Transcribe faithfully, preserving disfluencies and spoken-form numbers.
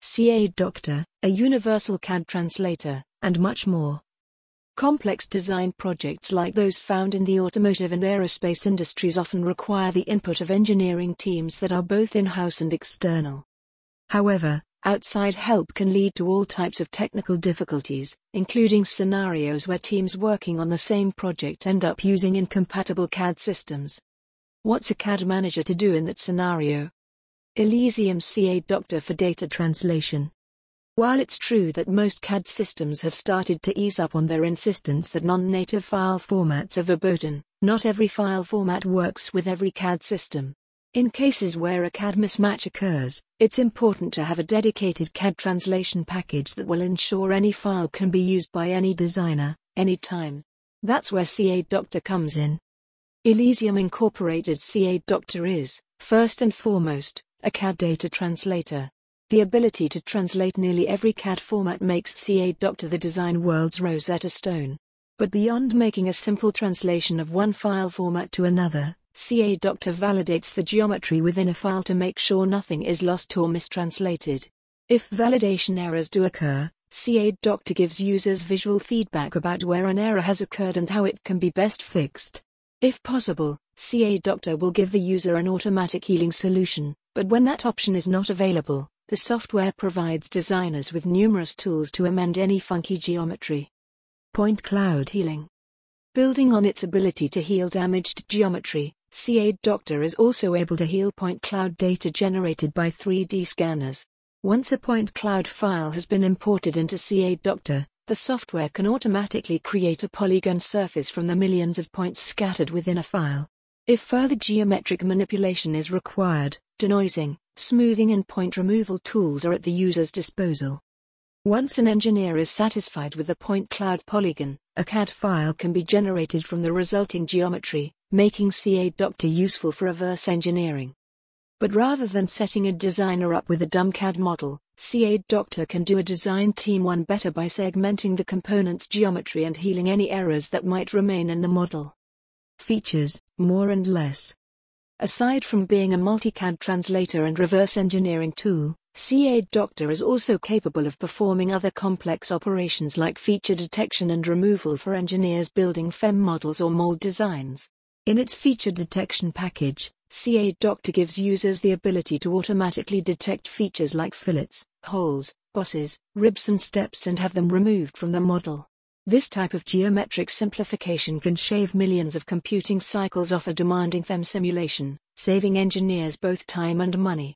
C A D Doctor, a universal C A D translator, and much more. Complex design projects like those found in the automotive and aerospace industries often require the input of engineering teams that are both in-house and external. However, outside help can lead to all types of technical difficulties, including scenarios where teams working on the same project end up using incompatible C A D systems. What's a C A D manager to do in that scenario? Elysium C A D Doctor for data translation. While it's true that most C A D systems have started to ease up on their insistence that non-native file formats are verboten, not every file format works with every C A D system. In cases where a C A D mismatch occurs, it's important to have a dedicated C A D translation package that will ensure any file can be used by any designer, anytime. That's where C A D Doctor comes in. Elysium Incorporated C A D Doctor is, first and foremost, a C A D data translator. The ability to translate nearly every C A D format makes C A D Doctor the design world's Rosetta Stone. But beyond making a simple translation of one file format to another, C A D Doctor validates the geometry within a file to make sure nothing is lost or mistranslated. If validation errors do occur, C A D Doctor gives users visual feedback about where an error has occurred and how it can be best fixed. If possible, C A D Doctor will give the user an automatic healing solution, but when that option is not available, the software provides designers with numerous tools to amend any funky geometry. Point cloud healing. Building on its ability to heal damaged geometry, C A D Doctor is also able to heal point cloud data generated by three D scanners. Once a point cloud file has been imported into C A D Doctor, the software can automatically create a polygon surface from the millions of points scattered within a file. If further geometric manipulation is required, denoising, smoothing and point removal tools are at the user's disposal. Once an engineer is satisfied with the point cloud polygon, a C A D file can be generated from the resulting geometry, making C A D Doctor useful for reverse engineering. But rather than setting a designer up with a dumb C A D model, C A D Doctor can do a design team one better by segmenting the component's geometry and healing any errors that might remain in the model. Features, more and less. Aside from being a multi-C A D translator and reverse engineering tool, C A D Doctor is also capable of performing other complex operations like feature detection and removal for engineers building F E M models or mold designs. In its feature detection package, C A D Doctor gives users the ability to automatically detect features like fillets, holes, bosses, ribs and steps and have them removed from the model. This type of geometric simplification can shave millions of computing cycles off a demanding F E M simulation, saving engineers both time and money.